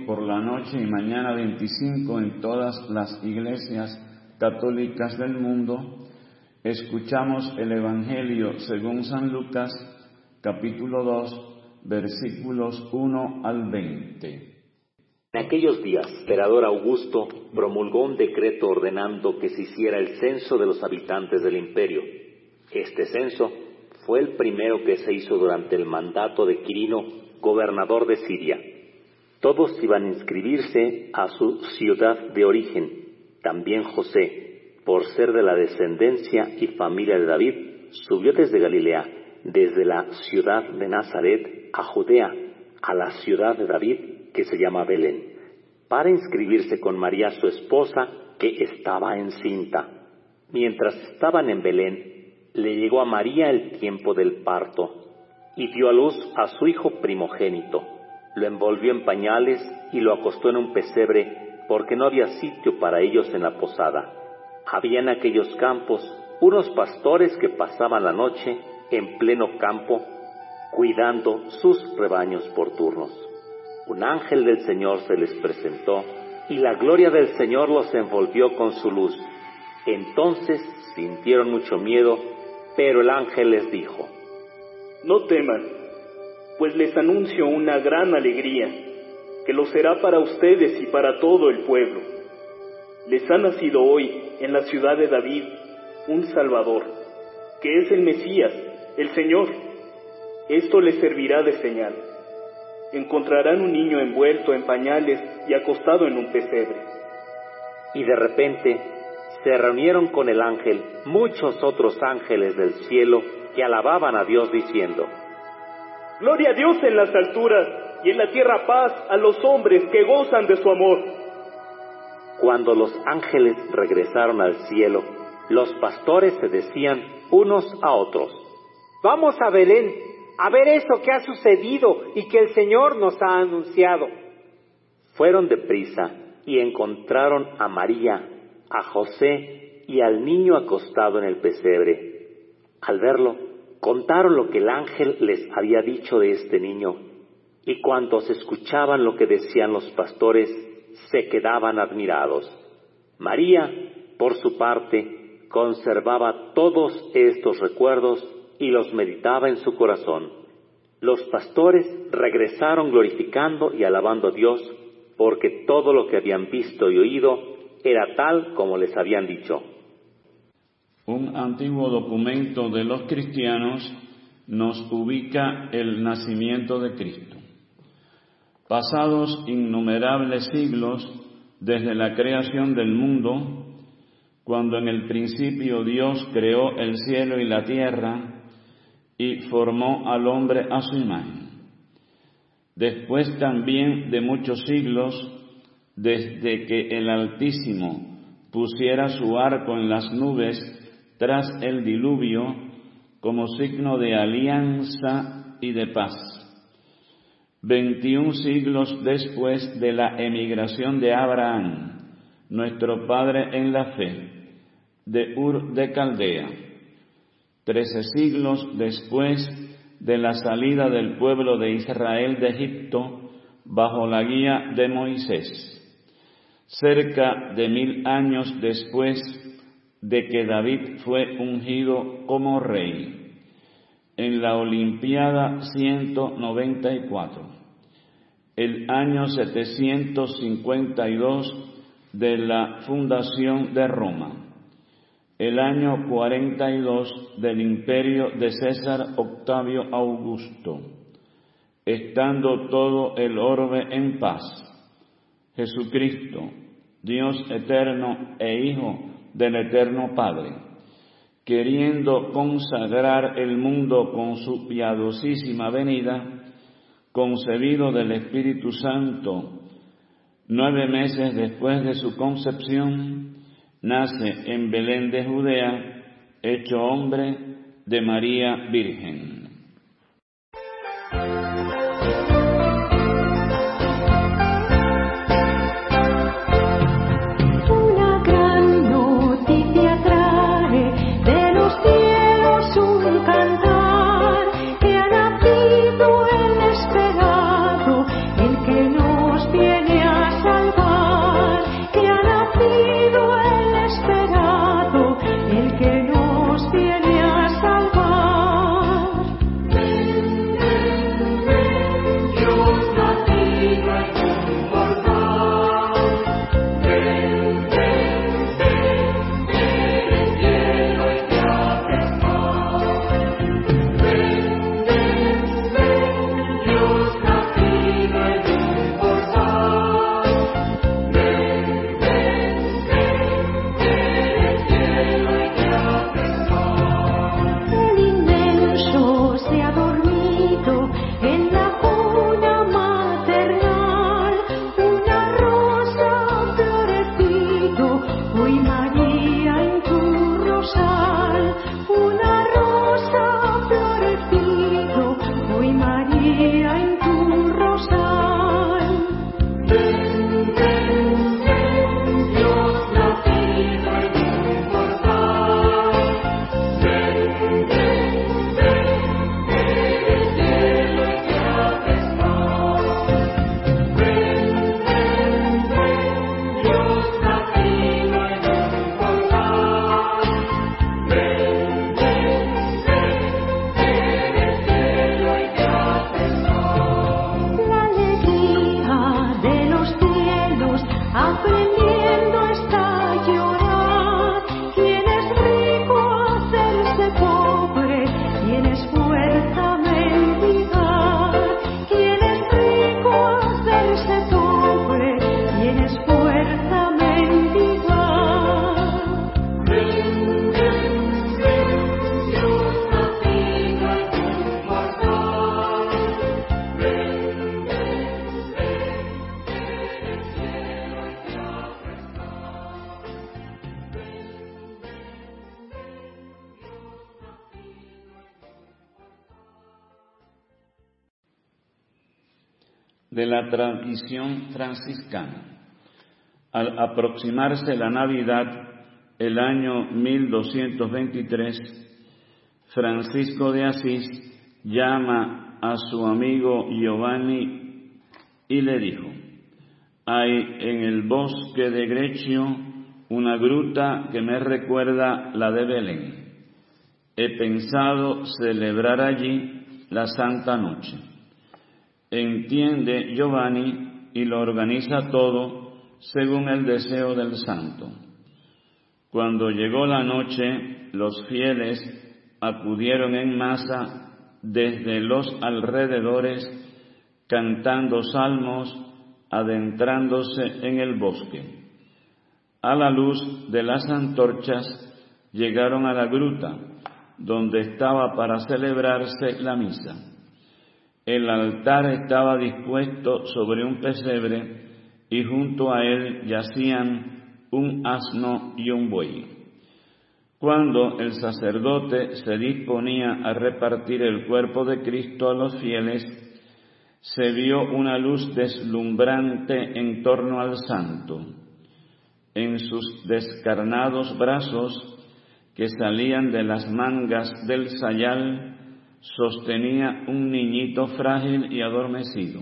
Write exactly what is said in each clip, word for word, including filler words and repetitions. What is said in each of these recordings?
por la noche y mañana veinticinco en todas las iglesias católicas del mundo, escuchamos el Evangelio según San Lucas, capítulo dos, versículos uno al veinte. En aquellos días, el emperador Augusto promulgó un decreto ordenando que se hiciera el censo de los habitantes del imperio. Este censo fue el primero que se hizo durante el mandato de Quirino, gobernador de Siria. Todos iban a inscribirse a su ciudad de origen. También José, por ser de la descendencia y familia de David, subió desde Galilea, desde la ciudad de Nazaret a Judea, a la ciudad de David, que se llama Belén, para inscribirse con María su esposa, que estaba encinta. Mientras estaban en Belén, le llegó a María el tiempo del parto, y dio a luz a su hijo primogénito. Lo envolvió en pañales y lo acostó en un pesebre, porque no había sitio para ellos en la posada. Había en aquellos campos unos pastores que pasaban la noche en pleno campo, cuidando sus rebaños por turnos. Un ángel del Señor se les presentó, y la gloria del Señor los envolvió con su luz. Entonces sintieron mucho miedo, pero el ángel les dijo: No teman, pues les anuncio una gran alegría, que lo será para ustedes y para todo el pueblo. Les ha nacido hoy, en la ciudad de David, un Salvador, que es el Mesías, el Señor. Esto les servirá de señal. Encontrarán un niño envuelto en pañales y acostado en un pesebre. Y de repente se reunieron con el ángel muchos otros ángeles del cielo que alababan a Dios diciendo: Gloria a Dios en las alturas y en la tierra paz a los hombres que gozan de su amor. Cuando los ángeles regresaron al cielo, los pastores se decían unos a otros: Vamos a Belén a ver eso que ha sucedido y que el Señor nos ha anunciado. Fueron deprisa y encontraron a María, a José y al niño acostado en el pesebre. Al verlo, contaron lo que el ángel les había dicho de este niño, y cuantos escuchaban lo que decían los pastores, se quedaban admirados. María, por su parte, conservaba todos estos recuerdos y los meditaba en su corazón. Los pastores regresaron glorificando y alabando a Dios, porque todo lo que habían visto y oído era tal como les habían dicho. Un antiguo documento de los cristianos nos ubica el nacimiento de Cristo. Pasados innumerables siglos desde la creación del mundo, cuando en el principio Dios creó el cielo y la tierra y formó al hombre a su imagen. Después también de muchos siglos, desde que el Altísimo pusiera su arco en las nubes tras el diluvio, como signo de alianza y de paz. Veintiún siglos después de la emigración de Abraham, nuestro padre en la fe, de Ur de Caldea. Trece siglos después de la salida del pueblo de Israel de Egipto bajo la guía de Moisés. Cerca de mil años después de que David fue ungido como rey, en la Olimpiada ciento noventa y cuatro, el año setecientos cincuenta y dos de la fundación de Roma, el año cuarenta y dos del imperio de César Octavio Augusto, estando todo el orbe en paz, Jesucristo, Dios eterno e Hijo del eterno Padre, queriendo consagrar el mundo con su piadosísima venida, concebido del Espíritu Santo, nueve meses después de su concepción, nace en Belén de Judea, hecho hombre de María Virgen. Viene el que nos viene a salvar. Ven, ven, ven, Dios nacido en un portal. Ven, ven, ven, ven el cielo y te abres más. Ven, ven, ven, Dios nacido en un portal. Ven, ven, ven, ven el cielo y te abres más. El inmenso se ha dormido en la cuna maternal, una rosa ha florecido, hoy María en tu rosal, una rosa ha florecido, hoy María en tu rosal. Ven, ven, ven, Dios nacido en un portal. Ven, ven, ven, ven el cielo y te abres más. Ven, ven, ven, Dios nacido en un portal. Ven, ven, ven, ven el cielo y te abres más. La alegría de los cielos aprendiendo está a llorar. Quien es rico a hacerse pobre, quien es fuerte a mendigar. Quien es rico a hacerse pobre, quien es fuerte a mendigar. Ven, ven, ven, Dios nacido en un portal. Ven, ven, ven, ven el cielo y te abres más. Ven, ven, ven, Dios nacido en un De la tradición franciscana. Al aproximarse la Navidad, el año mil doscientos veintitrés, Francisco de Asís llama a su amigo Giovanni y le dijo: hay en el bosque de Greccio una gruta que me recuerda la de Belén. He pensado celebrar allí la Santa Noche. Entiende Giovanni y lo organiza todo según el deseo del santo. Cuando llegó la noche, los fieles acudieron en masa desde los alrededores, cantando salmos, adentrándose en el bosque. A la luz de las antorchas llegaron a la gruta, donde estaba para celebrarse la misa. El altar estaba dispuesto sobre un pesebre y junto a él yacían un asno y un buey. Cuando el sacerdote se disponía a repartir el cuerpo de Cristo a los fieles, se vio una luz deslumbrante en torno al santo. En sus descarnados brazos, que salían de las mangas del sayal, sostenía un niñito frágil y adormecido.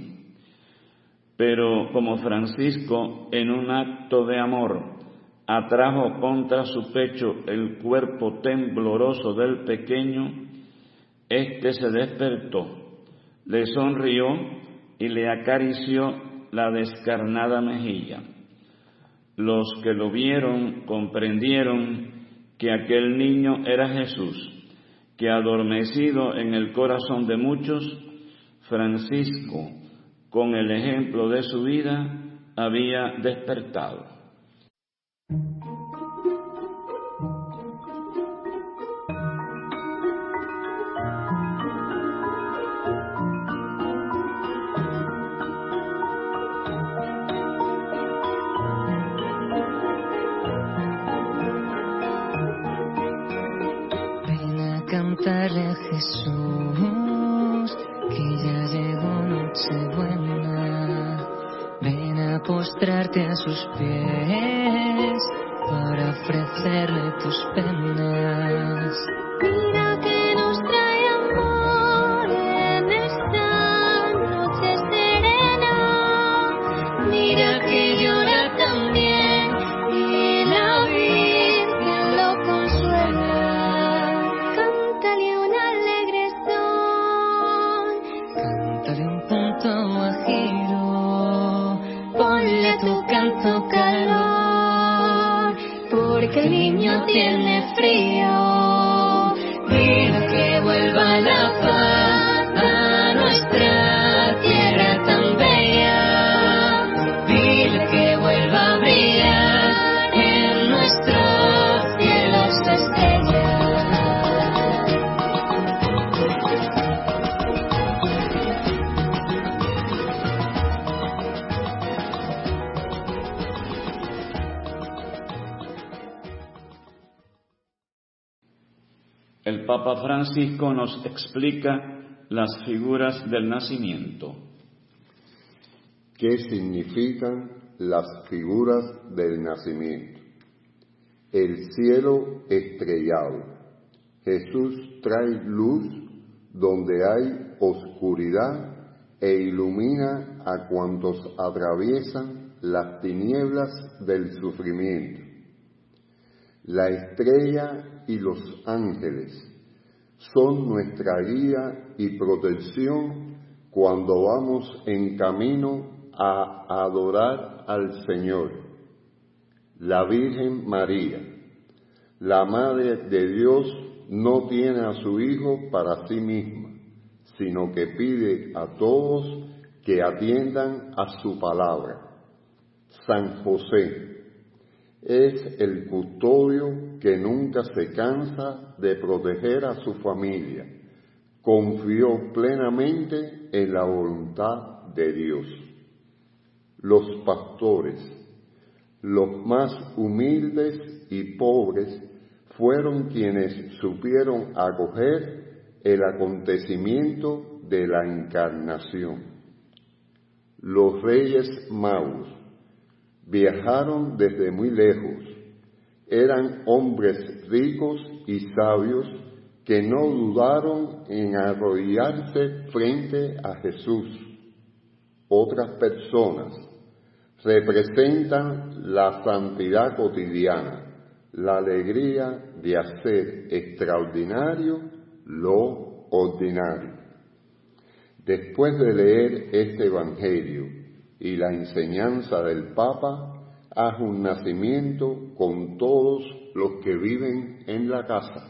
Pero como Francisco, en un acto de amor, atrajo contra su pecho el cuerpo tembloroso del pequeño, éste se despertó, le sonrió y le acarició la descarnada mejilla. Los que lo vieron comprendieron que aquel niño era Jesús, que adormecido en el corazón de muchos, Francisco, con el ejemplo de su vida, había despertado. Cantarle a Jesús que ya llegó Nochebuena. Ven a postrarte a sus pies para ofrecerle tus penas. Mira que nos trae amor en esta noche serena. Mira que llora también y la Virgen lo consuela. porque el niño tiene frío. Dile que vuelva la paz a nuestra tierra tan bella. Dile que vuelva a brillar en nuestros cielos estrellas. El Papa Francisco nos explica las figuras del nacimiento. ¿Qué significan las figuras del nacimiento? El cielo estrellado. Jesús trae luz donde hay oscuridad e ilumina a cuantos atraviesan las tinieblas del sufrimiento. La estrella y los ángeles son nuestra guía y protección cuando vamos en camino a adorar al Señor. La Virgen María, la Madre de Dios, no tiene a su Hijo para sí misma, sino que pide a todos que atiendan a su palabra. San José es el custodio que nunca se cansa de proteger a su familia. Confió plenamente en la voluntad de Dios. Los pastores, los más humildes y pobres, fueron quienes supieron acoger el acontecimiento de la encarnación. Los reyes magos viajaron desde muy lejos. Eran hombres ricos y sabios que no dudaron en arrodillarse frente a Jesús. Otras personas representan la santidad cotidiana, la alegría de hacer extraordinario lo ordinario. Después de leer este Evangelio y la enseñanza del Papa, haz un nacimiento con todos los que viven en la casa.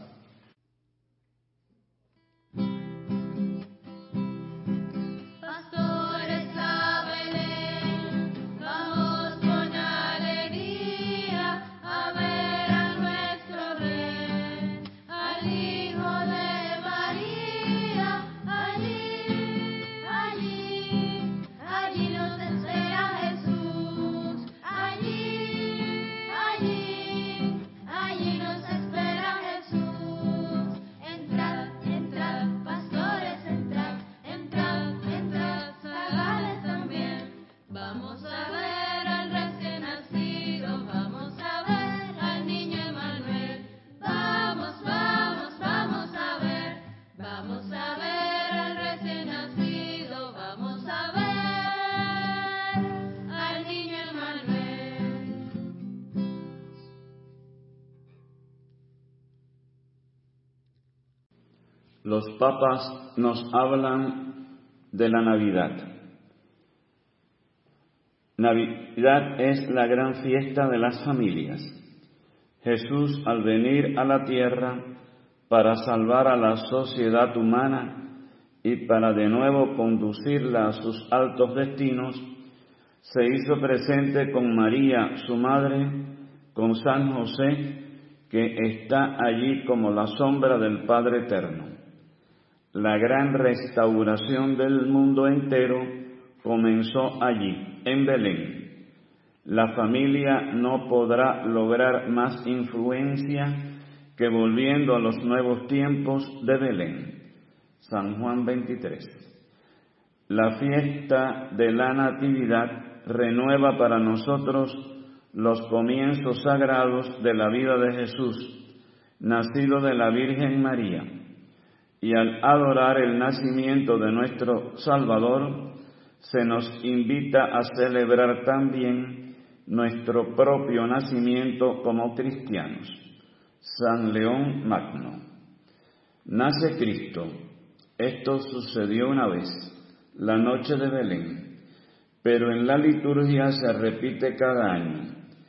Pastores a Belén, vamos con alegría a ver a nuestro Rey, al Hijo de María. Allí, allí, allí nos espera Jesús. Allí, allí, allí nos espera Jesús. Entrad, entrad, pastores, entrad, entrad, entrad, zagales también. Vamos a ver al recién nacido, vamos a ver al niño Emmanuel. Vamos, vamos, vamos a ver, vamos a ver al recién nacido, vamos a ver al niño Emmanuel. Los papas nos hablan de la Navidad. Navidad es la gran fiesta de las familias. Jesús, al venir a la tierra para salvar a la sociedad humana y para de nuevo conducirla a sus altos destinos, se hizo presente con María, su madre, con San José, que está allí como la sombra del Padre Eterno. La gran restauración del mundo entero comenzó allí, en Belén. La familia no podrá lograr más influencia que volviendo a los nuevos tiempos de Belén. San Juan veintitrés. La fiesta de la Natividad renueva para nosotros los comienzos sagrados de la vida de Jesús, nacido de la Virgen María. Y al adorar el nacimiento de nuestro Salvador, se nos invita a celebrar también nuestro propio nacimiento como cristianos. San León Magno. Nace Cristo. Esto sucedió una vez, la noche de Belén, pero en la liturgia se repite cada año.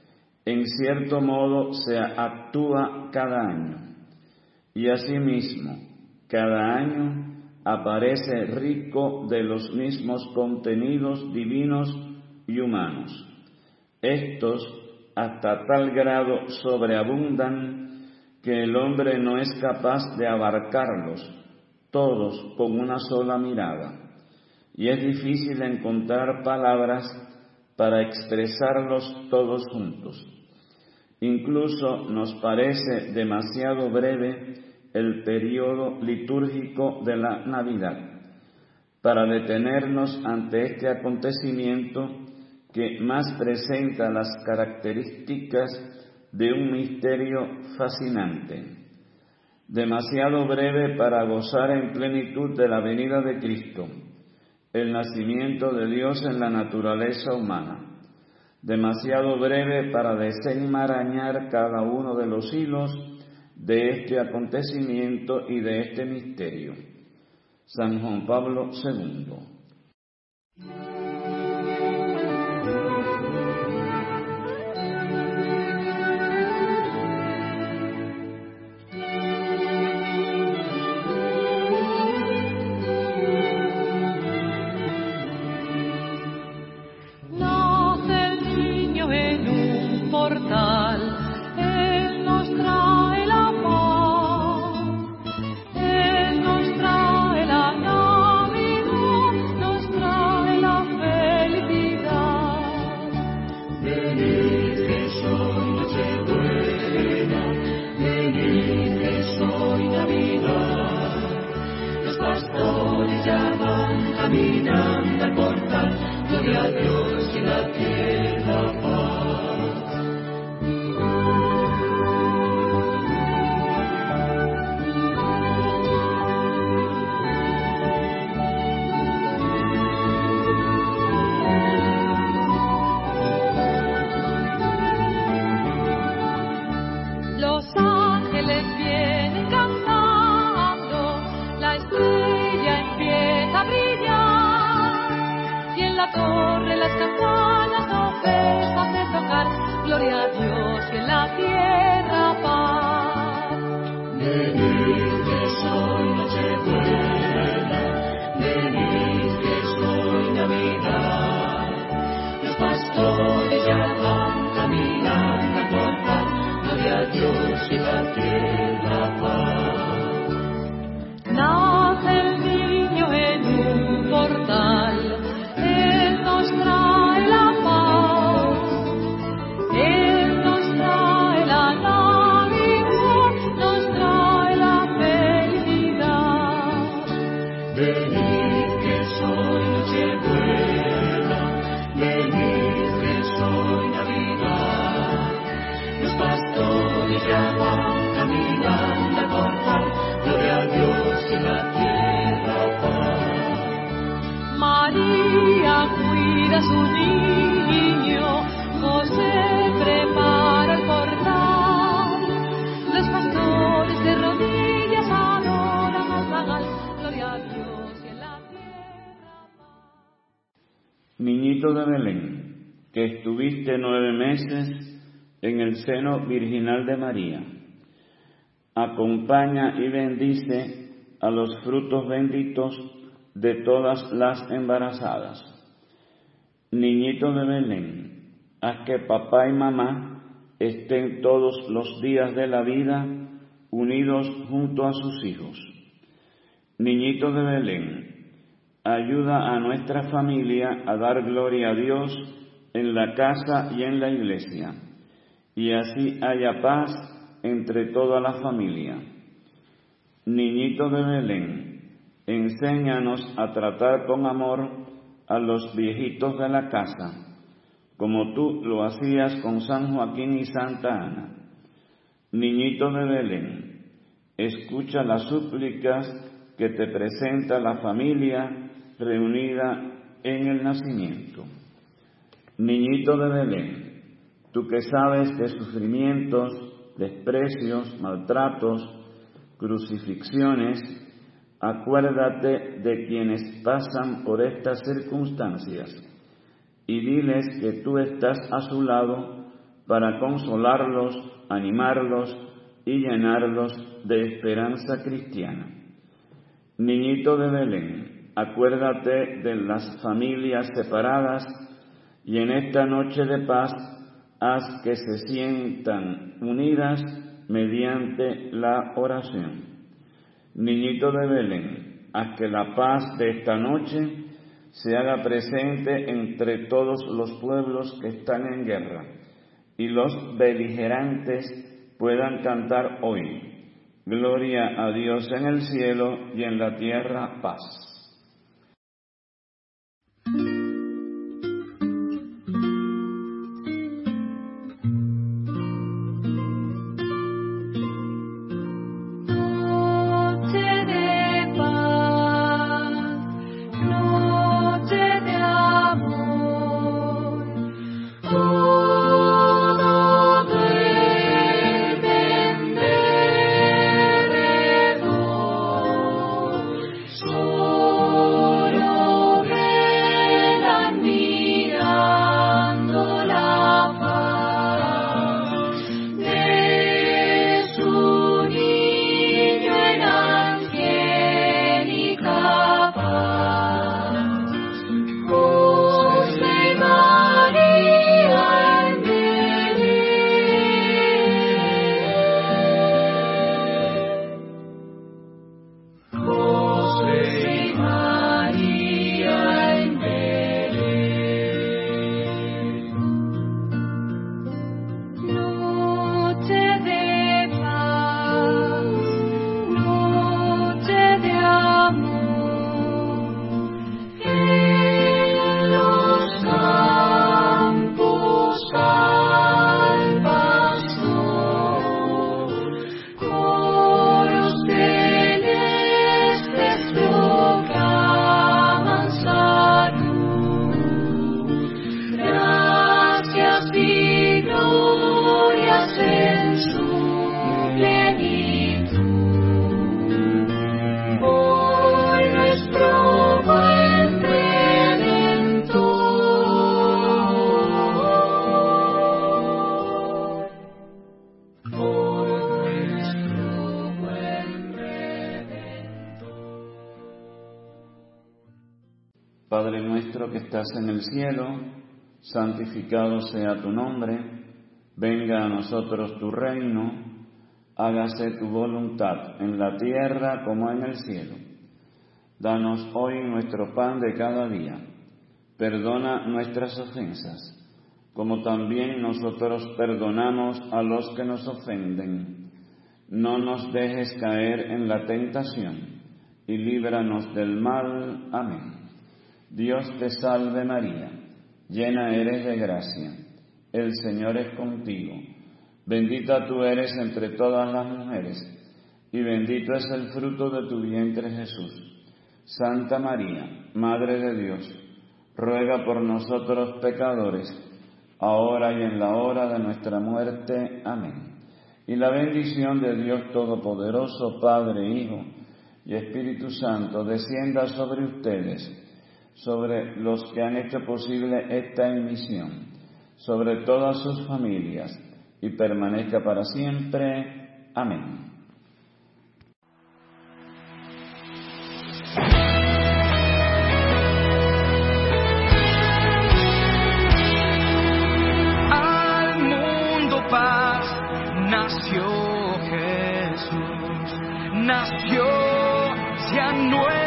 en cierto modo se actúa cada año, y asimismo cada año aparece rico de los mismos contenidos divinos y humanos. Estos hasta tal grado sobreabundan que el hombre no es capaz de abarcarlos todos con una sola mirada, y es difícil encontrar palabras para expresarlos todos juntos. Incluso nos parece demasiado breve el periodo litúrgico de la Navidad para detenernos ante este acontecimiento que más presenta las características de un misterio fascinante. Demasiado breve para gozar en plenitud de la venida de Cristo, el nacimiento de Dios en la naturaleza humana. Demasiado breve para desenmarañar cada uno de los hilos de este acontecimiento y de este misterio. San Juan Pablo segundo. Niñito de Belén, que estuviste nueve meses en el seno virginal de María, acompaña y bendice a los frutos benditos de todas las embarazadas. Niñito de Belén, haz que papá y mamá estén todos los días de la vida unidos junto a sus hijos. Niñito de Belén, ayuda a nuestra familia a dar gloria a Dios en la casa y en la iglesia, y así haya paz entre toda la familia. Niñito de Belén, enséñanos a tratar con amor a los viejitos de la casa, como tú lo hacías con San Joaquín y Santa Ana. Niñito de Belén, escucha las súplicas que te presenta la familia reunida en el nacimiento. Niñito de Belén, tú que sabes de sufrimientos, desprecios, maltratos, crucifixiones, acuérdate de quienes pasan por estas circunstancias y diles que tú estás a su lado para consolarlos, animarlos y llenarlos de esperanza cristiana. Niñito de Belén, acuérdate de las familias separadas y en esta noche de paz haz que se sientan unidas mediante la oración. Niñito de Belén, haz que la paz de esta noche se haga presente entre todos los pueblos que están en guerra y los beligerantes puedan cantar hoy: Gloria a Dios en el cielo y en la tierra paz. Padre nuestro que estás en el cielo, santificado sea tu nombre, venga a nosotros tu reino, hágase tu voluntad en la tierra como en el cielo. Danos hoy nuestro pan de cada día, perdona nuestras ofensas, como también nosotros perdonamos a los que nos ofenden. No nos dejes caer en la tentación y líbranos del mal. Amén. Dios te salve María, llena eres de gracia, el Señor es contigo. Bendita tú eres entre todas las mujeres, y bendito es el fruto de tu vientre Jesús. Santa María, Madre de Dios, ruega por nosotros pecadores, ahora y en la hora de nuestra muerte. Amén. Y la bendición de Dios Todopoderoso, Padre, Hijo y Espíritu Santo, descienda sobre ustedes, sobre los que han hecho posible esta emisión, sobre todas sus familias, y permanezca para siempre. Amén. Al mundo paz nació Jesús, nació ya nuevo.